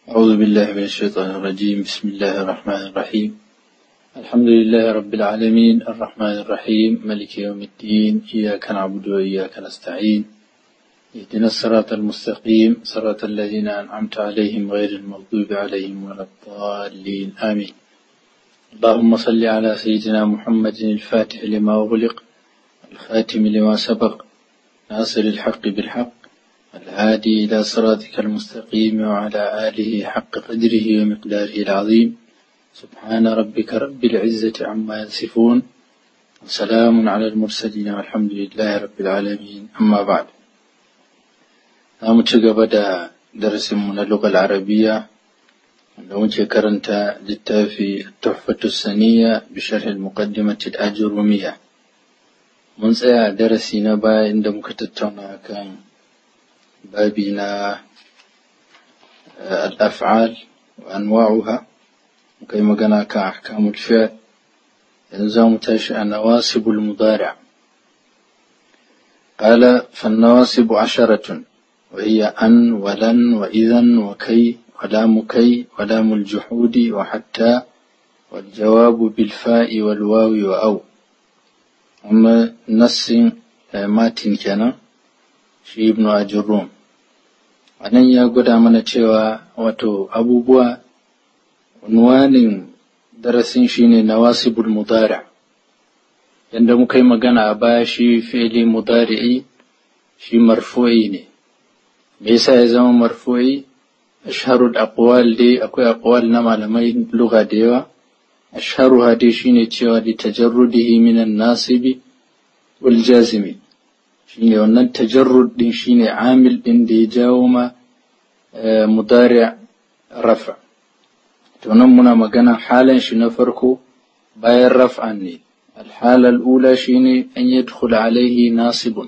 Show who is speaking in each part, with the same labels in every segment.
Speaker 1: أعوذ بالله من الشيطان الرجيم. بسم الله الرحمن الرحيم. الحمد لله رب العالمين الرحمن الرحيم ملك يوم الدين. إياك نعبد وإياك نستعين. اهدنا الصراط المستقيم صراط الذين أنعمت عليهم غير المغضوب عليهم ولا الضالين آمين. اللهم صل على سيدنا محمد الفاتح لما أغلق الخاتم لما سبق ناصر الحق بالحق الهادي إلى صراطك المستقيم وعلى آله حق قدره ومقداره العظيم. سبحان ربك رب العزة عما يصفون وسلام على المرسلين والحمد لله رب العالمين. أما بعد، بدأ درس من اللغة العربية كرنت للتافي التحفة السنية بشرح المقدمة الأجرومية. من سيع درسنا با عندما كتبتنا كان بابنا الأفعال وأنواعها وكما قلنا كأحكام الفعل. ينزام تشأ نواصب المضارع. قال فالنواصب 10 وهي أن ولن وإذن وكي ولام كي ولام الجحود وحتى والجواب بالفاء والواو وأو. أما نص ماتن كان shi ibnu ajurrum anan ya gwada mana cewa wato abubuwa. unwanin darasin shine nawasibul mudari'. yanda muka yi magana a baya, shi fi'li mudari'i shi marfu'i ne. me yasa ya zama marfu'i? ashharul aqwal dai akwai aqwal na malamai lugha da yawa. ashharuha dai shine cewa li tajarrudihi minan nasibi wal jazimi. shine wannan tajarrud din shine amil din da ya jawo ma mudari' rafa. to nan muna magana halan shi na farko bayan raf'an ne. alhala al'ula shine an yadkhul alaihi nasibun.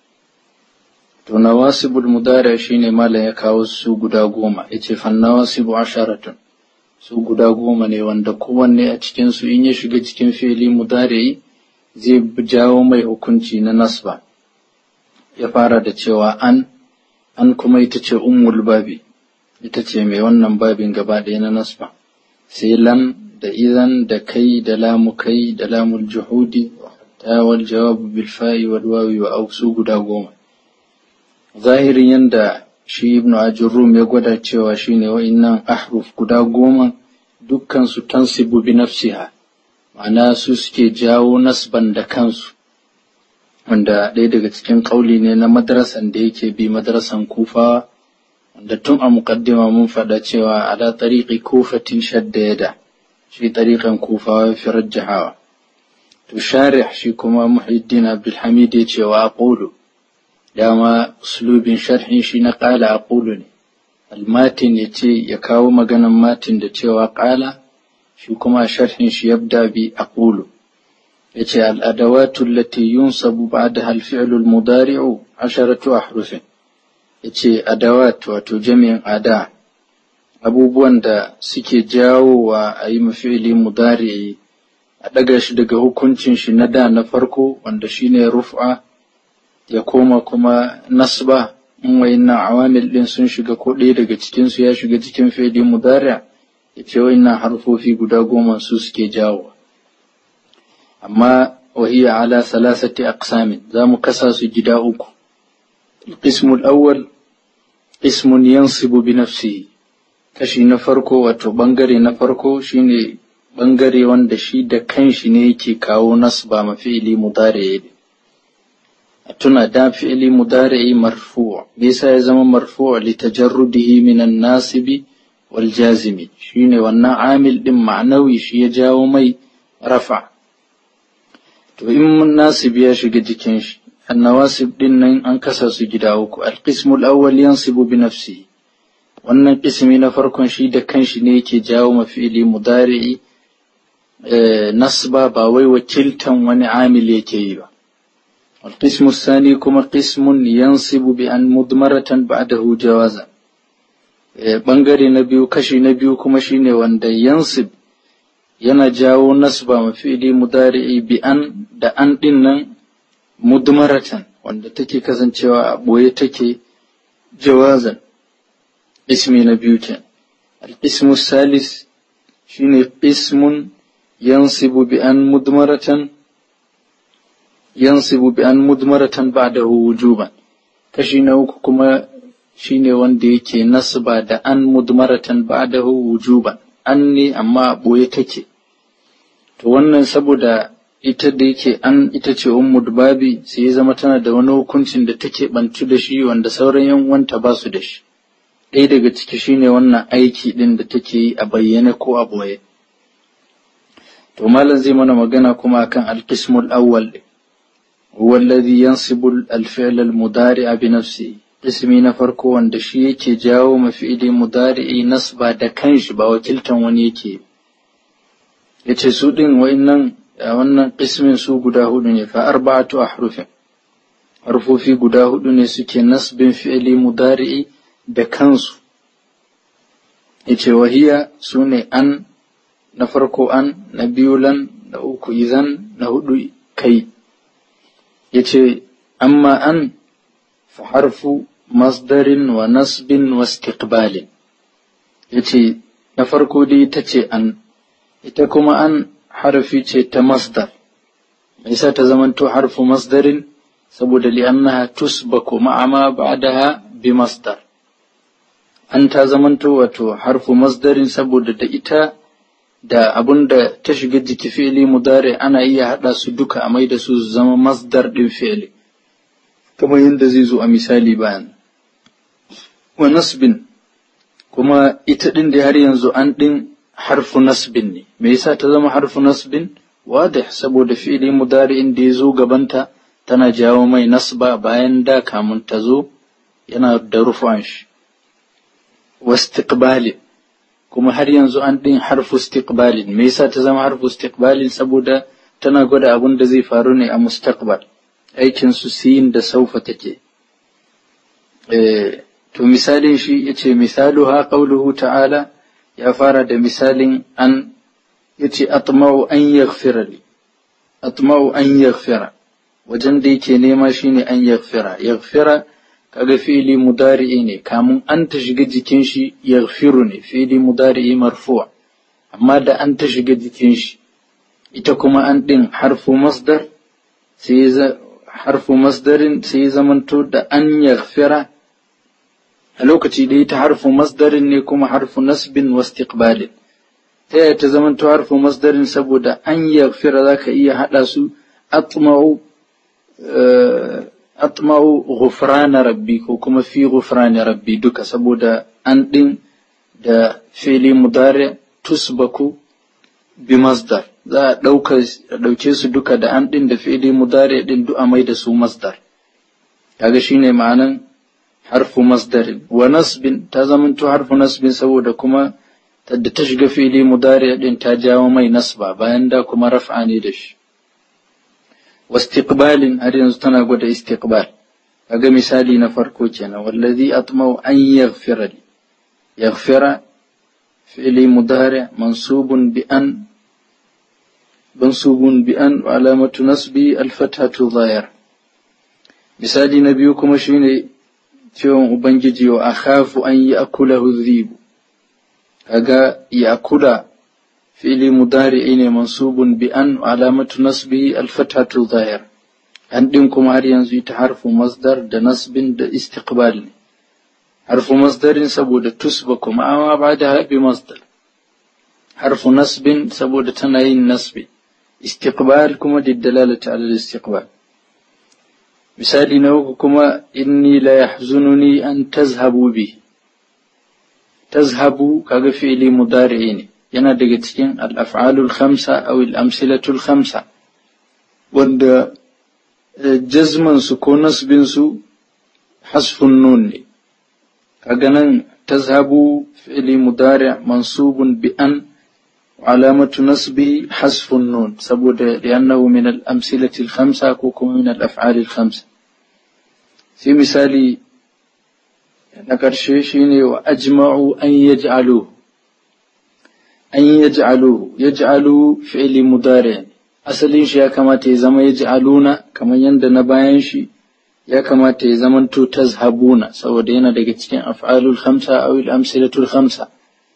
Speaker 1: to nawasibul mudari' shine malan ya kawo su guda 10. yace fan nawasibu 10. su guda 10 ne wanda kowanne a cikin su in ya shiga cikin fi'li mudari' zai jawo mai hukunci na nasba. ya fara da cewa an kuma ita ce ummul babi, ita ce mai wannan babin gaba ɗaya na nasba. sai lan da idan da kai da lamu kai da lamul juhudi ta wal jawabu bil fa'i wal wawi wa au su guda 10. zahirin yanda shi ibnu ajurrum ya gwada cewa shine wa'innan ahruf guda 10 dukkan su tansibu bi nafsiha, ma'ana su suke jawo nasban da kansu, wanda ɗaya daga cikin ƙauli ne na madrasan da yake bi madrasan kufawa, wanda tun a muqaddima mun faɗa cewa ala tariqi kufatin shadda yada, shi tariqan kufawa fi rajjahawa. to sharih shi kuma Muhyiddin Abdul Hamid ya ce wa aqulu, dama uslubin sharhin shi na qala aqulu ne. almatin yace ya kawo maganan matin da cewa qala, shi kuma sharhin shi yabda bi aqulu. yace al-adawatu allati yunsabu ba'daha al-fi'lu al-mudari'u 10 ahruf. yace adawat wato jami'in ada, abubuwan da suke jawowa a yi mafi'li mudari'i a daga shi daga hukuncin shi na da na farko wanda shine rufa ya koma kuma nasba. in wayannan awamil din sun shiga ko ɗaya daga cikin su ya shiga cikin fi'li mudari', yace wayannan harfofi guda 10 su suke jawowa. amma wahiya ala 3 aqsamin, zamu kasa su gida 3. القسم الأول اسم ينصب بنفسه. kashi na farko wato bangare na farko shine bangare wanda shi da kanshi ne yake kawo nasba ma fi'li mudari'. tuna da fi'li mudari' marfu'. me yasa ya zama marfu' li tajarrudihi min an-nasibi wal jazimi, shine wannan amil din ma'nawi shi ya jawo mai rafa. to in nasib ya shiga jikin shi, annawasib din nan an kasa su gida 3. alqismul awwal yansibu bi nafsihi. wannan qismi na farkon shi da kanshi ne yake jawo mafi'li mudari'i nasba, ba wai wakiltan wani amil yake yi ba. alqismu thani kuma qismun yansibu bi an mudmaratan ba'dahu jawazan. bangare na biyu, kashi na biyu kuma shine wanda yansib yana jawo nasba mafi'li mudari'i bi an da an din nan mudmaratan, wanda take kasancewa a boye take jawazan. ismi na biyu kenan. القسم الثالث شيني قسم ينصب بأن مدمرة بعده وجوبا كشينا كما شيني wanda yake nasba da an mudmaratan ba'dahu wujuban an ne amma boye take to wannan saboda ita da yake an ita ce ummul babi sai ya zama tana da wani hukuncin da take bantu da shi wanda sauran yan uwanta ba su da shi ɗaya daga ciki shine wannan aiki din da take yi a bayyane ko a boye to malam zai mana magana kuma akan al-qismul awwal huwa alladhi yansibu al-fi'l al-mudari' bi nafsihi ismi na farko wanda shi yake jawo mafi'ili mudari'i nasba da kanshi ba wakiltan wani yake yace su din wannan ismin su guda hudu ne fa arba'atu ahrufin harfofi guda hudu ne suke nasbin fi'ili mudari'i da kansu yace wahiya sune an na farko an na biyu lan na uku idan na hudu kai yace amma an fa harfu masdarin wa nasbin wa istiqbalin yace na farko dai tace an ita kuma an harfi ce ta masdar me yasa ta zamanto harfu masdarin saboda li'annaha tusbaku ma'a ma ba'daha bi masdar an ta zamanto wato harfu masdarin saboda da ita da abunda ta shiga jiki fi'li mudari ana iya hada su duka a mai da su zama masdar din fi'li kamar yadda zai zo a misali bayan wa nasbin kuma ita din da har yanzu an din harfu nasbin ne me yasa ta zama harfu nasbin wadih saboda fi'li mudari'in da yazo gabanta tana jawo mai nasba bayan da kamun ta zo yana da rufan shi wastiqbali kuma har yanzu an din harfu istiqbalin me yasa ta zama harfu istiqbalin saboda tana gwada abin da zai faru ne a mustaqbal aikin su sin da saufa take to misalin shi yace misaluha qawluhu ta'ala ya fara da misalin an yace atma'u an yaghfira wajen da yake nema shine an yaghfira kaga fi'li mudari'i ne kamun an ta shiga jikin shi yaghfiru ne fi'li mudari'i marfu' amma da an ta shiga jikin shi ita kuma an din harfu masdarin sai zamanto da an yaghfira a lokaci da ita harfu masdarin ne kuma harfu nasbin wa istiqbalin ta yaya ta zamanto harfu masdarin saboda an yaghfira zaka iya hada su atma'u ghufrana rabbi ko kuma fi ghufrani rabbi duka saboda an din da fi'li mudari tusbaku bi masdar za a dauke su duka da an din da fi'li mudari din du'a mai da su masdar kaga shine ma'anan harfu masdarin wa nasbin ta zamanto harfu nasbin saboda kuma da ta shiga fi'li mudari din ta jawo mai nasba bayan da kuma raf'a ne da shi wastiqbalin har yanzu tana gwada istiqbal kaga misali na farko kenan wallazi atma'u an yaghfira fi'li mudari mansubun bi an wa alamatu nasbi al-fathatu dhahir misali na biyu kuma shine cewa ubangiji wa akhafu an ya'kulahu adh-dhib kaga ya'kula fi'li mudari'i ne mansubun bi an alamatu nasbihi al-fathatu dhahir an din kuma har yanzu ita harfu masdar da nasbin da istiqbal ne harfu masdarin saboda tusbaku ma ba'da bi masdar harfu nasbin saboda tana yin nasbi istiqbal kuma da dalalata ala al-istiqbal misali na uku kuma inni la yahzununi an tazhabu kaga fi'li mudari'i ne yana daga cikin al-af'alul khamsa aw al-amsilatul khamsa wanda jazman su ko nasbin su hasfun nun ne kaga nan tazhabu fi'li mudari' mansubun bi an wa alamatu nasbihi hasfun nun saboda li'annahu min al-amsilatil khamsa ko kuma min al-af'alil khamsa sai misali na karshe shine wa ajma'u an yaj'alu fi'li mudari' asalin shi ya kamata ya zama yaj'aluna kamar yanda na bayan shi ya kamata ya zamanto tazhabuna saboda yana daga cikin af'alul khamsa aw al-amsilatul khamsa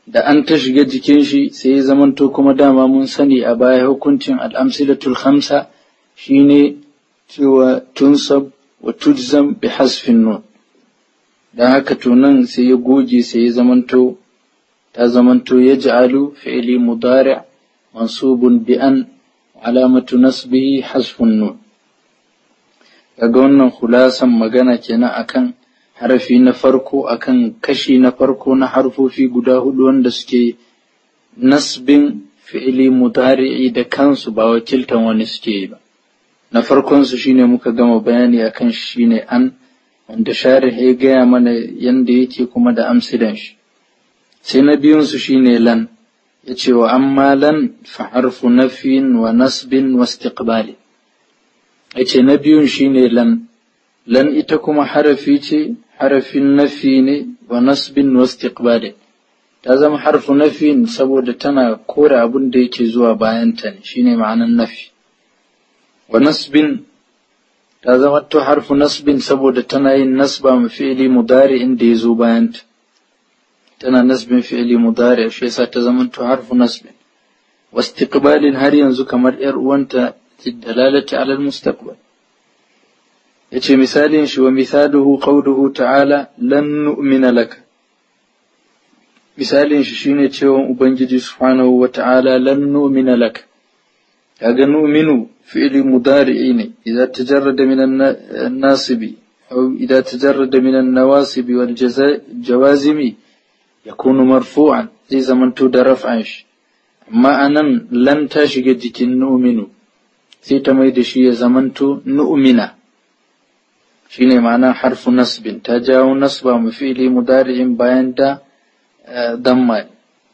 Speaker 1: da an ta shiga jikin shi sai ya zamanto kuma dama mun sani a baya hukuncin al'amsilatul khamsa shine cewa tunsab wa tujzam bi hasfin nun, dan haka to nan sai ya goge sai ya zamanto ta zamanto yaj'alu fi'li mudari' mansubun bi an alamatu nasbihi hasfun nun. Kaga wannan khulasan magana kenan akan harafi na farko, akan kashi na farko na harfofi guda hudu wanda suke nasbin fi'li mudari'i da kansu ba wakiltan wani suke yi ba. Na farkon su shine muka gama bayani akan shi shine an, wanda sharih ya gaya mana yanda yake kuma da amsilan shi. Sai na biyun su shine lan, yace wa amma lan fa harfu nafyin wa nasbin wa istiqbali. Yace na biyun shine lan, lan ita kuma harafi ce, harafin nafi ne wa nasbin wa istiqbali. Ta zama harfu nafin saboda tana kore abin da yake zuwa bayan ta ne, shine ma'anan nafi. Wa nasbin ta zama to harfu nasbin saboda tana yin nasba ma fi'li mudari inda ya zo bayan ta. Tana nasbin fi'li mudari shi yasa ta zama to harfu nasbin. Wa istiqbalin har yanzu kamar yar uwanta dalalati ala al-mustaqbal. Yace misalin shi wa misaluhu qawluhu ta'ala lan nu'mina laka. Misalin shi shine cewa ubangiji subhanahu wa ta'ala lan nu'mina laka. Kaga nu'minu fi'li mudari'i ne idza tajarrada min an-nasibi aw idza tajarrada min an-nawasibi wal jawazimi yakunu marfu'an, zai zamanto da raf'an shi. Amma anan lan ta shiga jikin nu'minu sai ta mai da shi ya zamanto nu'mina, shine ma'ana harfu nasbin, ta jawo nasba mu fi'li mudari'in bayan da damma.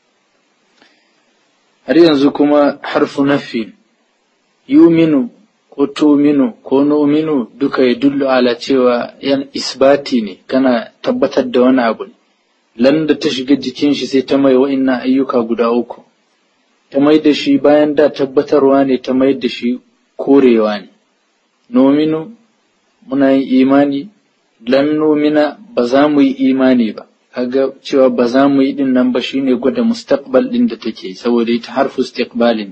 Speaker 1: Har yanzu kuma harfu nafi, yuminu ko tuminu ko nu'minu duka ya dullu ala cewa yan isbati ne, kana tabbatar da wani abu ne. Lan da ta shiga jikin shi sai ta mai wa'innan ayyuka guda uku, ta mai da shi bayan da tabbatarwa ne, ta mai da shi korewa ne. Nominu muna yin imani, lan nomina ba za mu yi imani ba. Kaga cewa ba za mu yi din nan ba shine gwada mustaqbal din da take, saboda ita harfu istiqbalin.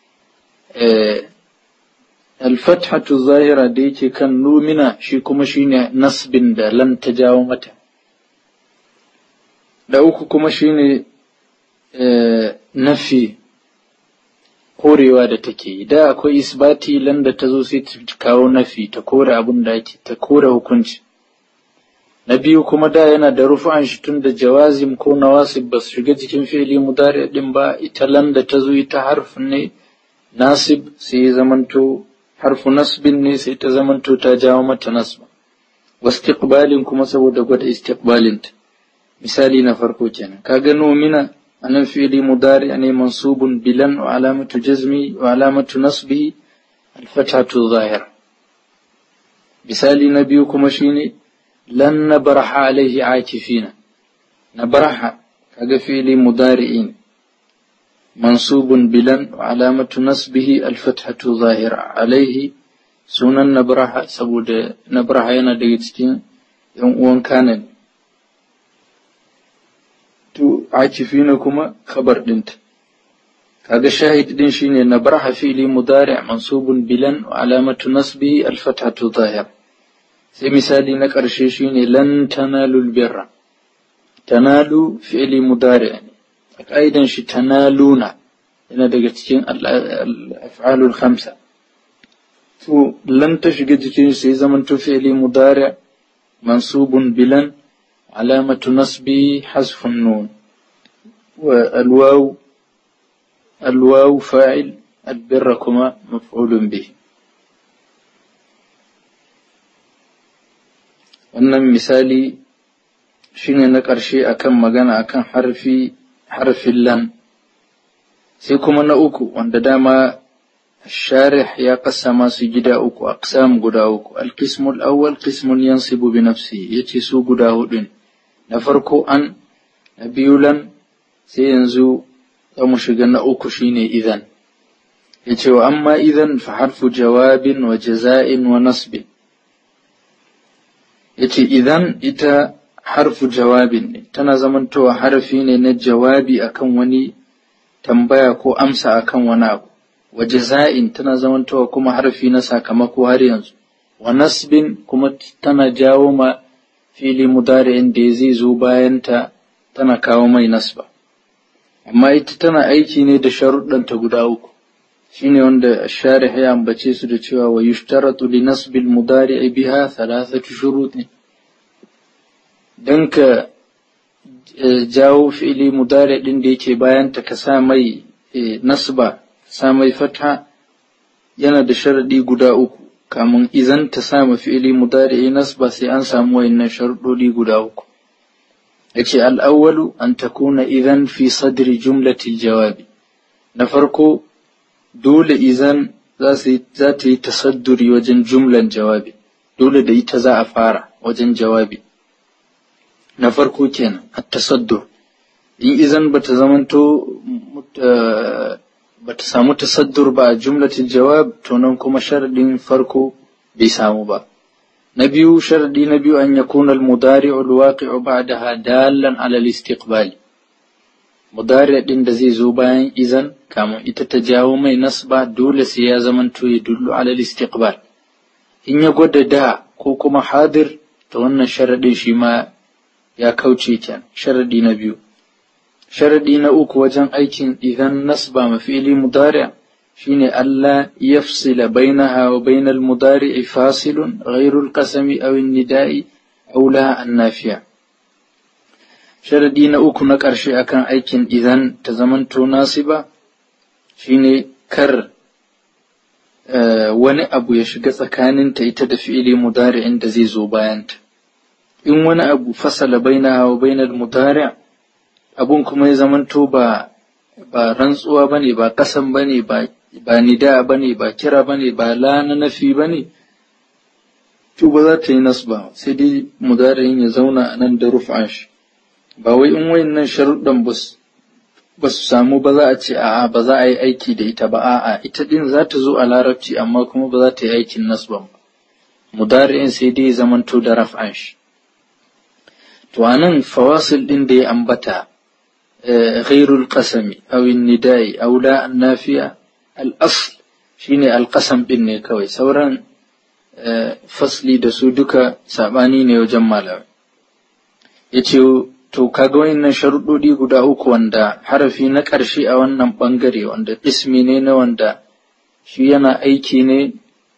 Speaker 1: Al-fathatu zahira da yake kan nomina shi kuma shine nasbin da lan ta jawo mata. Da uku kuma shine nafi, korewa da take yi. Da akwai isbati, lan da ta zo sai ta kawo nafi, ta kore abin da ake, ta kore hukunci. Na biyu kuma da yana da rufu'an shi tun da jawazim ko nawasib ba su shiga cikin fi'li mudari din ba, ita lan da ta zo ita harfin ne nasib sai ya zamanto harfu nasbin ne sai ta zamanto ta jawo mata nasba. Wastiqbalin kuma saboda gwada istiqbalin ta. Misali na farko kenan, kaga nomina anan fi'li mudari ne mansubun bilan wa alamatu jazmi wa alamatu nasbihi al-fathatu zahira. Misali na biyu kuma shine lan nabraha alaihi akifina. Nabraha kaga fi'li mudari'in mansubun bilan wa alamatu nasbihi al-fathatu zahira. Alaihi sunan nabraha saboda nabraha yana daga cikin yan uwan kanan. To akifina kuma khabar dinta. Kaga shahid din shine nabraha fi'li mudari' mansubun bilan wa alamatu nasbihi al-fathatu zahira. Sai misali na ƙarshe shine lan tanalul birra. Tanalu fi'li mudari' ne. A ka'idan shi tanaluna yana daga cikin al-af'alul khamsa. To lan ta shiga cikin sai zamanto fi'li mudari' mansubun bilan علامة نصبه حذف النون، والواو فاعل، البر كما مفعول به. wannan misali shine na ƙarshe akan magana akan harfin lan. Sai kuma na uku wanda dama sharih ya qassama su gida uku, aqsam guda uku. Al-qismul awwal qismun yansibu bi nafsihi, yace su guda hudu ne. Na farko an, na biyu lan, sai yanzu za mu shiga na uku shine idan. Yace wa amma idan fa harfu jawabin wa jaza'in wa nasbin. Yace idan ita harfu jawabin ne, tana zamantowa harfi ne na jawabi akan wani tambaya ko amsa akan wani abu. Wa jaza'in tana zamantowa kuma harfi na sakamako har yanzu. Wa nasbin kuma tana jawo ma fi'li mudari'in da zai zo bayan ta tana kawo mai nasba. Amma ita tana aiki ne da sharuɗanta guda uku. Shine wanda sharih ya ambace su da cewa wa yushtaratu li nasbil mudari'i biha thalathatu shurutin. Dan ka jawo fi'li mudari' din da yake bayan ta ka sa mai nasba, sa mai fatha, yana da sharadi guda uku. Kamun idan ta sama fi'li mudari'i nasba sai an samu wayannan sharuɗoɗi guda uku. Yace al-awwalu an takuna idan fi sadri jumlatil jawabi. Na farko dole idan za ta yi tasadduri wajen jumlan jawabi, dole da ita za a fara wajen jawabi. Na farko kenan at-tasaddur. In idan bata samu tasaddur ba a jumlatil jawab, to nan kuma sharadin farko bai samu ba. Na biyu, sharadi na biyu an yakuna al-mudari'u al-waqi'u ba'daha dallan 'ala al-istiqbal. Mudari' din da zai zo bayan izan kamun ita ta jawo mai nasba dole sai ya zamanto ya dullu 'ala al-istiqbal. In ya gwada da ko kuma hadir, to wannan sharadin shi ma ya kauce kenan. Sharadi na biyu. Sharadi na uku wajen aikin idan nasba mafi'li mudari' shine Allah yafsila bainaha wa bainal mudari'i fasilun ghairu al-qasami aw an-nida'i aw la an-nafiya. Sharadi na uku na ƙarshe akan aikin idan ta zamanto nasiba shine kar wani abu ya shiga tsakaninta ita da fi'li mudari'in da zai zo bayanta. In wani abu fasala bainaha wa bainal mudari' abun kuma ya zamanto ba rantsuwa bane, ba kasam bane, ba nida bane, ba kira bane, ba la na nafi bane, to ba za ta yi nasba, sai dai mudari'in ya zauna nan da ruf'an shi. Ba wai in wayannan sharuɗan ba su samu ba za a ce a'a ba za a yi aiki da ita ba, a'a ita din za ta zo a larabci amma kuma ba za ta yi aikin nasban ba. Mudari'in sai dai ya zamanto da raf'an shi. To anan fawasil din da ya ambata ghairul qasami aw an-nida'i aw la an-nafiya, al-asl shine al-qasam din ne kawai, sauran fasli da su duka sabani ne wajen malamai. Yace to kaga wayannan sharuɗoɗi guda uku wanda harafi na ƙarshe a wannan bangare wanda ismi ne na wanda shi yana aiki ne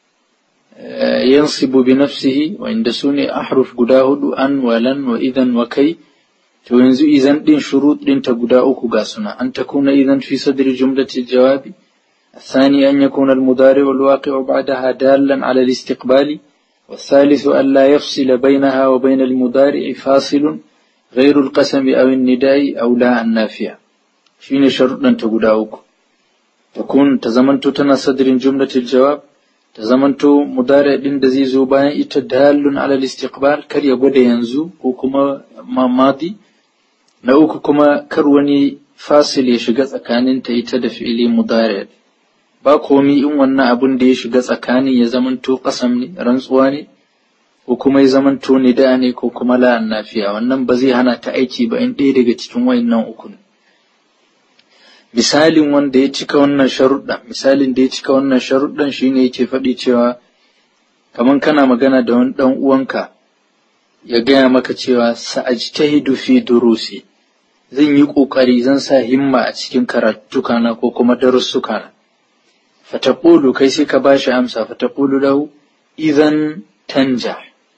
Speaker 1: yansibu bi nafsihi, wanda sune ahruf guda hudu an wa lan wa idan wa kai. To yanzu idan din shurut din ta guda uku ga suna: an takuna idan fi sadri jumlati jawabi, الثاني أن يكون المضارع الواقع بعدها دالا على الاستقبال، والثالث أن لا يفصل بينها وبين المضارع فاصل غير القسم أو النداء أو لا النافية. شين شرطا تقداؤك تكون تزمنت تنا صدر جملة الجواب، تزمنت مضارع دزي زوبان إتدال على الاستقبال كر يبود ينزو وكما ما ماضي نأوك كما كروني فاصل يشغل أكان تيتد فعلي مضارع. ba komi in wannan abun da ya shiga tsakanin ya zamanto kasam ne, rantsuwa ne, ko kuma ya zamanto nida ne ko kuma la nafiya, wannan ba zai hana ta aiki ba in ɗaya daga cikin wayannan uku ne. Misalin wanda ya cika wannan sharuɗan shine yake faɗi cewa kaman kana magana da wani ɗan uwanka ya gaya maka cewa sa'ajtahidu fi durusi, zan yi ƙoƙari, zan sa himma a cikin karatukana ko kuma darussukana. Fataqulu, kai sai ka bashi amsa, fataqulu lahu idan tanjah.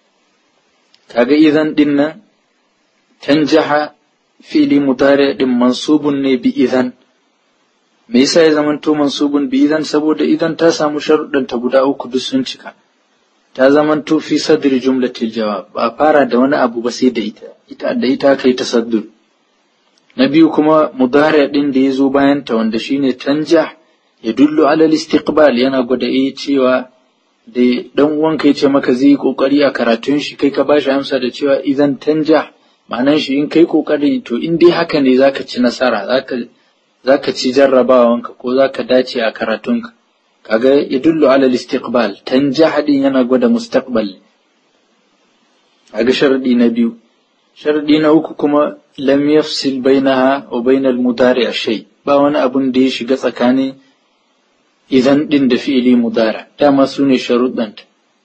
Speaker 1: Kaga idan din nan tanjaha fi'li mudari din mansubun ne bi idan. Me yasa ya zamanto mansubun bi idan? Saboda idan ta samu sharuɗan ta guda uku duk sun cika. Ta zamanto fi sadri jumlatil jawab, ba fara da wani abu ba sai da ita kai tasaddur. Na biyu kuma mudari din da yazo bayan ta wanda shine tanjah yadullu ala al-istiqbal, yana gwada cewa da dan uwanka yace maka zai yi kokari a karatun shi, kai ka bashi amsa da cewa idan tanja, ma'anan shi in kai kokari to in dai haka ne zaka ci nasara, zaka ci jarrabawanka ko zaka dace a karatunka. Kaga yadullu ala al-istiqbal, tanja hadin yana gwada mustaqbal. Kaga sharadi na biyu. sharadi na uku kuma lam yafsil bainaha wa bainal mudari shay, ba wani abun da ya shiga tsakanin idan din da fi'ili mudari, dama su ne sharuɗanta.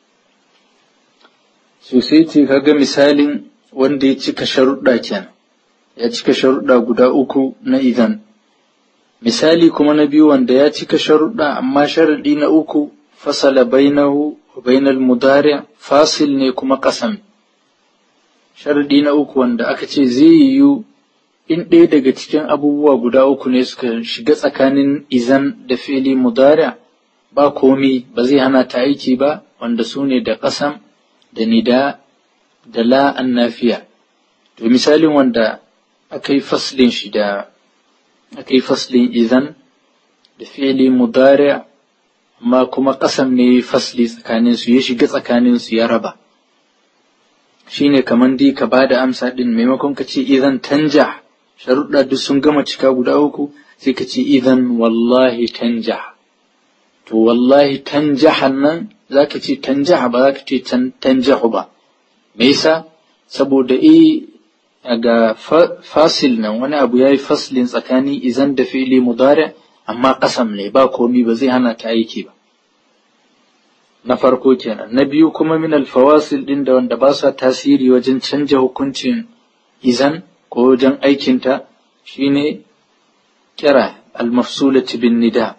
Speaker 1: Sai ce kaga misalin wanda ya cika sharuɗa kenan, ya cika sharuɗa guda uku na idan. Misali kuma na biyu wanda ya cika sharuɗa amma sharaɗi na uku fasala bainahu wa bainal mudari fasil ne kuma qasam. Sharaɗi na uku wanda aka ce zai yiwu in ɗaya daga cikin abubuwa guda uku ne suka shiga tsakanin izan da fi'ili mudari ba komi, ba zai hana ta aiki ba, wanda su ne da qasam da nida da la annafiya. To misalin wanda aka yi faslin shi da aka yi faslin izan da fi'ili mudari amma kuma qasam ne fasli tsakanin su, ya shiga tsakanin su ya raba, shine kaman dai ka bada amsa din maimakon ka ce idan tanja sharuɗa duk sun gama cika guda uku sai ka ce idan wallahi tanja. To wallahi tanjahan nan zaka ce tanjaha ba zaka ce tanjahu ba. Me yasa? Saboda ga fasil nan wani abu yayi faslin tsakanin izan da fi'ili mudari amma qasam ne ba komi, ba zai hana ta aiki ba. Na farko kenan. Na biyu kuma min al-fawasil din da wanda ba sa tasiri wajen canja hukuncin izan ko wajen aikinta shine kira al-mafsulati bin nida.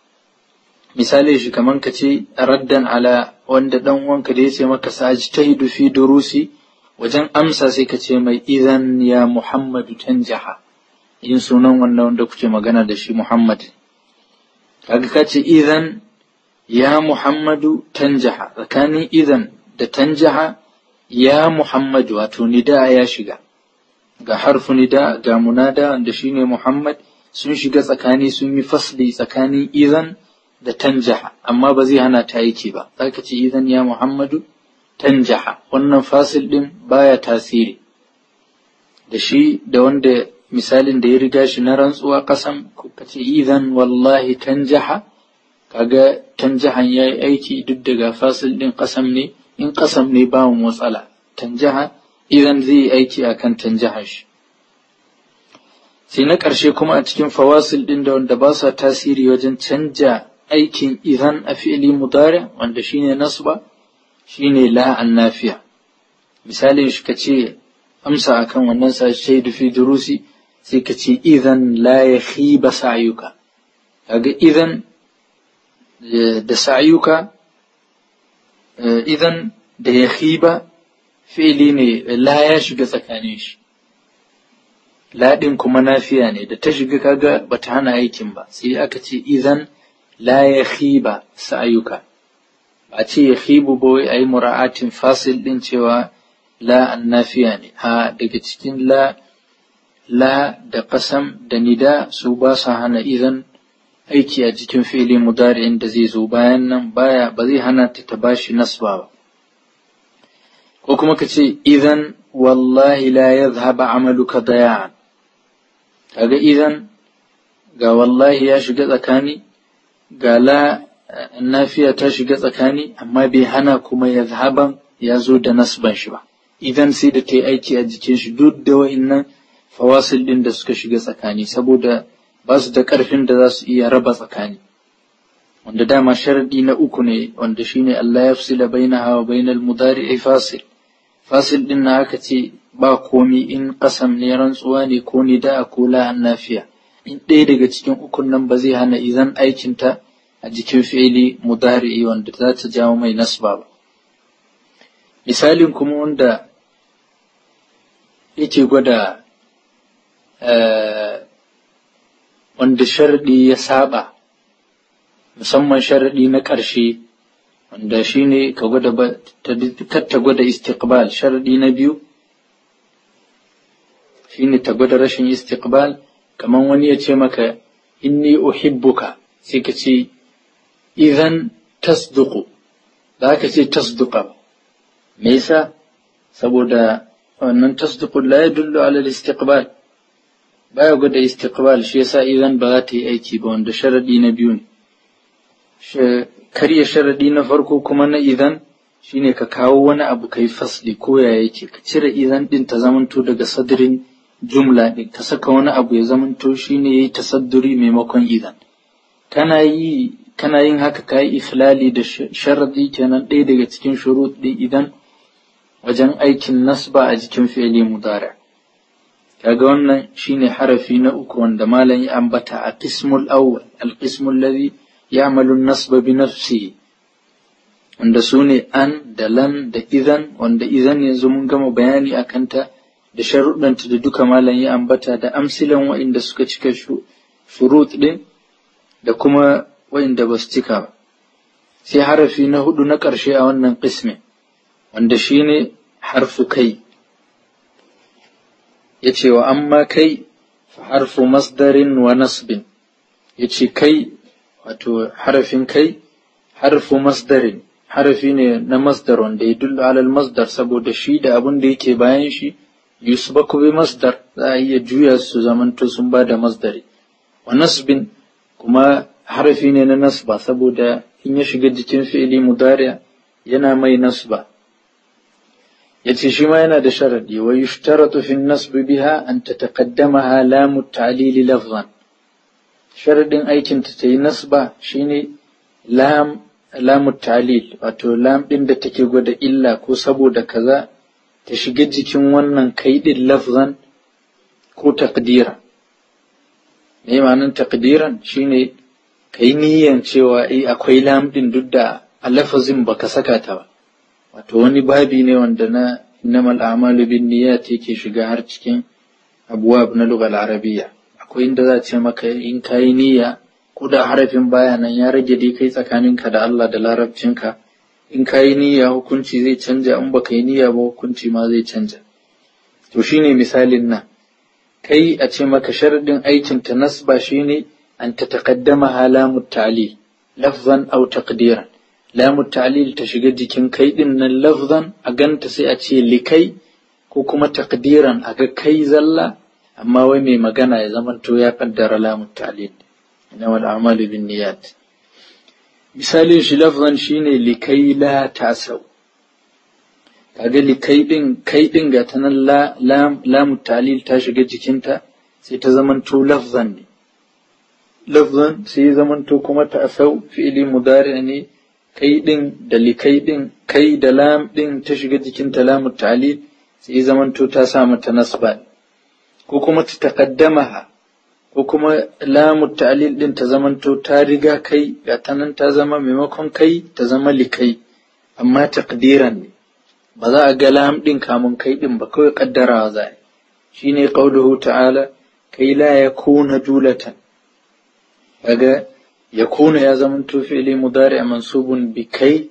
Speaker 1: Misali shi kaman ka ce raddan ala wanda dan uwanka da yace maka sajtahidu fi durusi, wajen amsa sai ka ce mai idan ya Muhammadu tanjaha, in sunan wannan wanda kuke magana da shi Muhammad. Kaga ka ce idan ya Muhammadu tanjaha, tsakanin idan da tanjaha ya Muhammadu wato nida ya shiga, ga harfu nida ga munada wanda shine Muhammad sun shiga tsakani, sun yi fasli tsakanin idan da tanjaha, amma ba zai hana ta aiki ba. Zaka ce idan ya Muhammadu tanjaha, wannan fasil din baya tasiri da shi da wanda misalin da ya riga shi na rantsuwa qasam, ka ce idan wallahi tanjaha, kaga tanjahan yayi aiki duk daga fasil din qasam ne, in qasam ne ba mu matsala, tanjaha idan zai aiki akan tanjaha shi. Sai na ƙarshe kuma a cikin fawasil din da wanda ba sa tasiri wajen canja aikin idan a fi'ili mudari wanda shine nasba, shine la annafiya. Misalin shi kace amsa akan wannan sa shaidu fi durusi sai kace idan la yakhiba sa'yuka. Kaga idan da sa'yuka, idan da yakhiba fi'ili ne la ya shiga tsakanin shi, la din kuma nafiya ne, da ta shiga kaga bata hana aikin ba, sai aka ce idan la yakhiba sa'yuka. A ce ya khibu ba wai ayi mura'atin fasil din cewa la annafiya ne, a daga cikin la da qasam da nida su ba sa hana idan aiki a cikin fi'ili mudari'in da zai zo bayan nan, ba zai hana ta bashi nasba ba. Ko kuma ka ce idan wallahi la yadhhaba amaluka daya'an, kaga idan ga wallahi ya shiga tsakani, ga la nafiya ta shiga tsakani, amma bai hana kuma yadhhaban ya zo da nasban shi ba. Idan sai da ta yi aiki a jikin shi duk da wa'innan fawasil din da suka shiga tsakani, saboda ba su da ƙarfin da za su iya raba tsakani. Wanda dama sharadi na uku ne, wanda shine Allah ya fasila bainaha wa bainal mudari'i fasil. Fasil din na aka ce ba komi in qasam ne, rantsuwa ne, ko nida ko la annafiya. In ɗaya daga cikin ukun nan ba zai hana idan aikinta a jikin fi'ili mudari'i wanda za ta jawo mai nasba ba. Misalin kuma wanda yake gwada wanda sharadi ya saba, musamman sharadi na ƙarshe wanda shine ka gwada ta gwada istiqbal. Sharadi na biyu shine ta gwada rashin istiqbal, kaman wani ya ce maka inni uhibbuka sai ka ce idan tasduqu, da ka ce tasduqa. Me yasa? Saboda wannan tasduqu la yadullu ala al-istiqbal, baya gwada istiqbal, shi yasa idan ba za ta yi aiki ba, wanda sharadi na biyu ne. Karya sharadi na farko kuma na idan shine ka kawo wani abu kai fasli ko ya yake, ka cire idan din ta zamanto daga sadrin jumla din, ka saka wani abu ya zamanto shine yayi tasadduri maimakon idan. Kana yin haka kai ikhlali da sharadi kenan ɗaya daga cikin shurut din idan wajen aikin nasba a jikin fi'li mudari. Kaga wannan shine harafi na uku wanda malam ya ambata a qismul awwal, al-qismu alladhi ya'malu an-nasba bi nafsihi, wanda sune an da lan da idan, wanda idan yanzu mun gama bayani akan ta da sharuɗanta da duka malam ya ambata da amsilan wa'inda suka cika shurut din da kuma wa'inda ba su cika ba. Sai harafi na hudu na ƙarshe a wannan qismin wanda shine harfu kai. Yace wa amma kai fa harfu masdarin wa nasbin. Yace kai wato harafin kai harfu masdarin, harafi ne na masdar wanda ya dullu alal masdar, saboda shi da abin da yake bayan shi yusbaku bi masdar, za a iya juya su zamanto sun ba da masdari. Wa nasbin kuma harafi ne na nasba, saboda in ya shiga jikin fi'ili mudari yana mai nasba. Yace shi ma yana da sharadi, wa yushtaratu fi an-nasb biha an tataqaddamaha lamu at-ta'lil lafzan. Sharadin aikin ta tayi nasba shine lamu at-ta'lil, wato lam din da take gwada illa ko saboda kaza ta shiga jikin wannan kai din lafzan ko taqdira. Me ma'anar taqdiran? Shine kai niyyan cewa akwai lam din duk da a lafazin baka saka ta ba. Wato wani babi ne wanda na innamal a'malu bin niyyat yake shiga har cikin abwab na lughal arabiyya. Akwai inda za ce maka in kai niyya ko da harafin baya nan ya rage dai kai tsakaninka da Allah da larabcinka. In kai niyya hukunci zai canja, in baka yi niyya ba hukunci ma zai canja. To shine misalin nan. Kai a ce maka sharadin aikin ta nasba shine an tataqaddama lamu ta'lil lafzan aw taqdiran. Lamu ta'lil ta shiga jikin kai din nan lafzan a ganta sai a ce likai, ko kuma taqdiran a ga kai zalla amma wai mai magana ya zamanto ya kaddara lamu ta'lil. Innamal a'malu binniyat. Misalin shi lafzan shine likai la tasau. Kaga likai din kai din ga ta nan lamu ta'lil ta shiga jikinta sai ta zamanto lafzan ne. Lafzan sai zamanto kuma tasau fi'ili mudari ne. Kai din da likai din, kai da lam din ta shiga jikin lamu ta'lil sai zamanto ta sa mata nasba, ko kuma ta taqaddamaha, ko kuma lamu ta'lil din ta zamanto ta riga kai, ga tanan ta zama maimakon kai ta zama likai, amma taqdiran ne, ba za a ga lam din kamun kai din ba, kawai kaddarawa za a yi. Shine qauluhu ta'ala kai la yakuna julatan. Kaga yakuna ya zamanto fi'li mudari mansubun bi kai,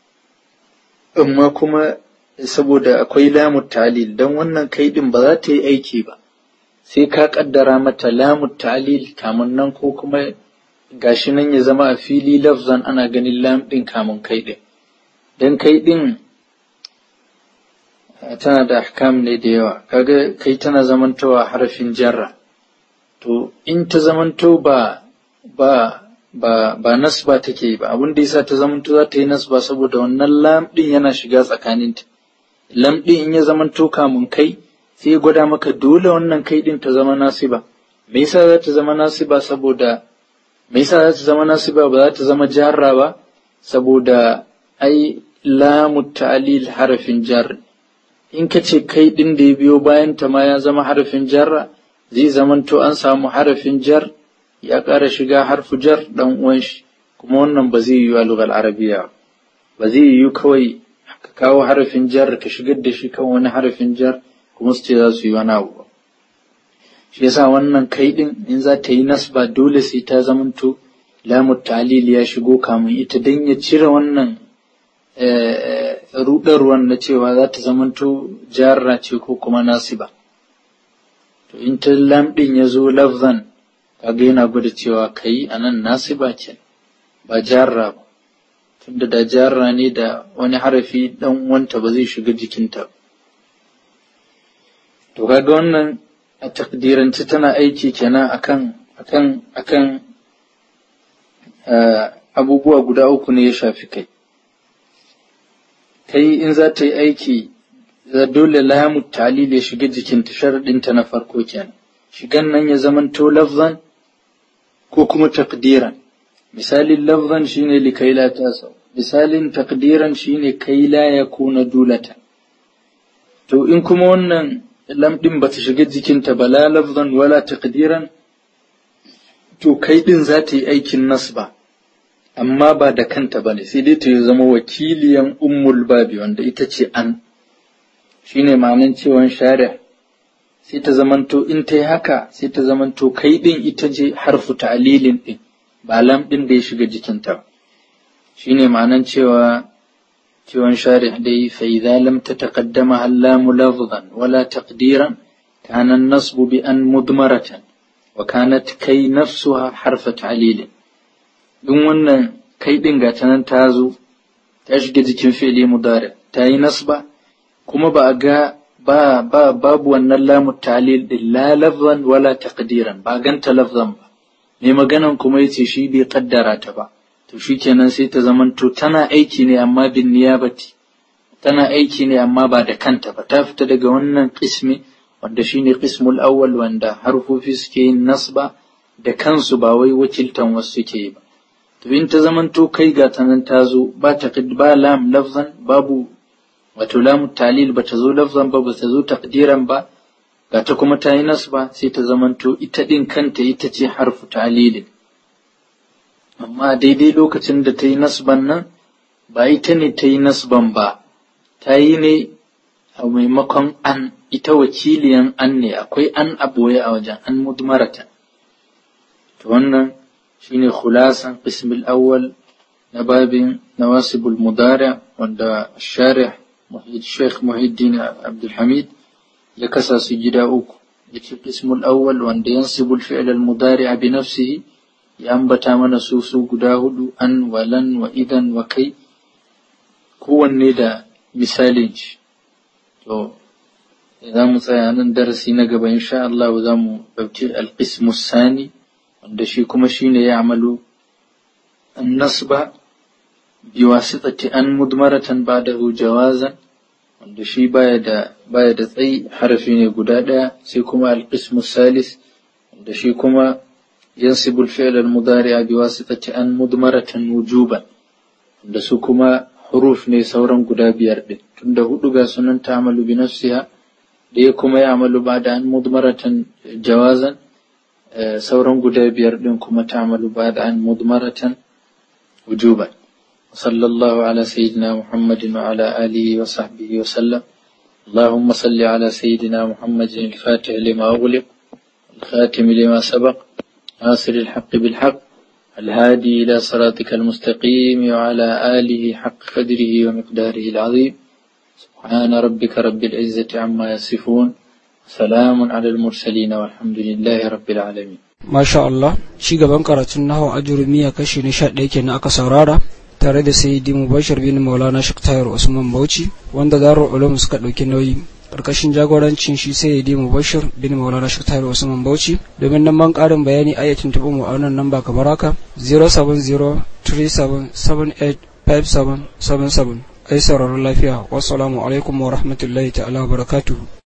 Speaker 1: amma kuma saboda akwai lamu ta'lil, dan wannan kai din ba za ta yi aiki ba sai ka kaddara mata lamu ta'lil kamun nan, ko kuma gashi nan ya zama a fili lafzan ana ganin lam din kamun kai din. Dan kai din tana da ahkam ne da yawa. Kaga kai tana zamantowa harafin jarra, to in ta zamanto ba nasba take ba, abin da yasa ta zamanto za ta yi nasba saboda wannan lam din yana shiga tsakaninta. Lam din in ya zamanto kamun kai sai gwada maka dole wannan kai din ta zama nasiba. Me yasa za ta zama nasiba? Ba za ta zama jarra ba? Saboda ai lamu ta'lil harafin jar. In ka ce kai din da ya biyo bayan ta ma ya zama harafin jarra, zai zamanto an samu harafin jar ya ƙara shiga harfu jar dan uwan shi, kuma wannan ba zai yi a lughal arabiya ba. Zai yi kawai ka kawo harafin jar ka shigar da shi kan wani harafin jar kuma su ce za su yi wani abu. Shi yasa wannan kai din in za ta yi nasba dole sai ta zamanto lamu ta'lil ya shigo kamun ita, dan ya cire wannan rudarwan na cewa za ta zamanto jarra ce ko kuma nasiba. To in ta lam din ya zo lafzan, kaga yana gwada cewa kai anan nasiba ce ba jarra ba, tunda da jarra ne da wani harafi dan wanta ba zai shiga jikinta. To kaga wannan a takdirance tana aiki kenan akan abubuwa guda uku ne ya shafi kai. in za ta yi aiki dole lamu ta'lil ya shiga jikinta, sharadinta na farko kenan. Shigan nan ya zamanto lafzan ko kuma taqdiran. Misalin lafzan shine likai la tasau, misalin taqdiran shine kai la yakuna dulatan. To in kuma wannan lam din bata shiga jikinta ba, la lafzan wala taqdiran, to kai din za ta yi aikin nasba amma ba da kanta bane, sai dai ta zama wakiliyan ummul babi wanda ita ce an. Shine ma'anan cewan shari' sai ta zamanto in ta yi haka sai ta zamanto kai din ita ce harfu ta'lilin din, ba lam din da ya shiga jikinta. Shine ma'anan cewan shari' dai fa idza lam tataqaddama allamu lafzan wala taqdiran kana an-nasbu bi an mudmaratan wa kanat kai nafsuha harfa ta'lilin. Dun wannan kai din ga ta nan ta zo ta shiga jikin fi'li mudari, ta yi nasba kuma ba ga babu wannan lamu ta'lil din, la lafzan wala taqdiran, ba ganta lafzan ba. Mai maganan kuma yace shi bai kaddara ta ba, to shikenan sai ta zamanto tana aiki ne amma bin niyabati, tana aiki ne amma ba da kanta ba, ta fita daga wannan qismi wanda shine qismul awwal, wanda harfofi suke yin nasba da kansu ba wai wakiltan wasu suke yi ba. To in ta zamanto kai ga tanan ta zo ba lam lafzan, babu wato lamu ta'lil ba ta zo lafzan ba, ba ta zo taqdiran ba, ga ta kuma ta yi nasba, sai ta zamanto ita din kanta ita ce harfu ta'lilin. Amma daidai lokacin da ta yi nasban nan ba ita ne ta yi nasban ba, ta yi ne a maimakon an, ita wakiliyan an ne, akwai an aboye a wajen, an mudmaratan. To wannan shine khulasan qismul awwal na babin nawasibul mudari' wanda sharih Sheikh Muhyiddin Abdul Hamid ya kasa su gida uku. Yace qismul awwal wanda yansibul fi'l al mudari' bi nafsihi, ya ambata mana su guda hudu, an wa lan wa idan wa kai, kowanne da misalin shi. To za mu tsaya nan darasi na gaba insha Allah, za mu dauki al qismus sani wanda shi kuma shine ya amalu an nasba biwasitati an mudmaratan ba'dahu jawazan, wanda shi baya da tsayi, harafi ne guda daya. Sai kuma al-qismu salis wanda shi kuma yansibu al-fi'l al-mudari'a biwasitati an mudmaratan wujuban, wanda su kuma huruf ne sauran guda biyar din, tunda hudu ga sunan ta'malu bi nafsiha, da kuma ya amalu ba'da an mudmaratan jawazan, sauran guda biyar din kuma ta'malu ba'da an mudmaratan wujuban. صلى الله على سيدنا محمد وعلى آله وصحبه وسلم. اللهم صل على سيدنا محمد الفاتح لما أغلق الخاتم لما سبق ناصر الحق بالحق الهادي إلى صراطك المستقيم وعلى آله حق قدره ومقداره العظيم. سبحان ربك رب العزة عما يصفون، سلام على المرسلين والحمد لله رب العالمين.
Speaker 2: ما شاء الله. شي gaban karatun nahwu ajrumiya kashi na 11 kenan aka saurara tare da Sayyidi Mubashir bin Maulana Sheikh Tahir Usman Bauchi, wanda Darul Ulum suka dauki nauyi karkashin jagorancin shi Sayyidi Mubashir bin Maulana Sheikh Tahir Usman Bauchi. Domin nan ban karin bayani ayatin tubu mu a wannan namba kamar haka 07037785777. Ai sauraron lafiya. Wassalamu alaikum wa rahmatullahi ta'ala wa barakatuh.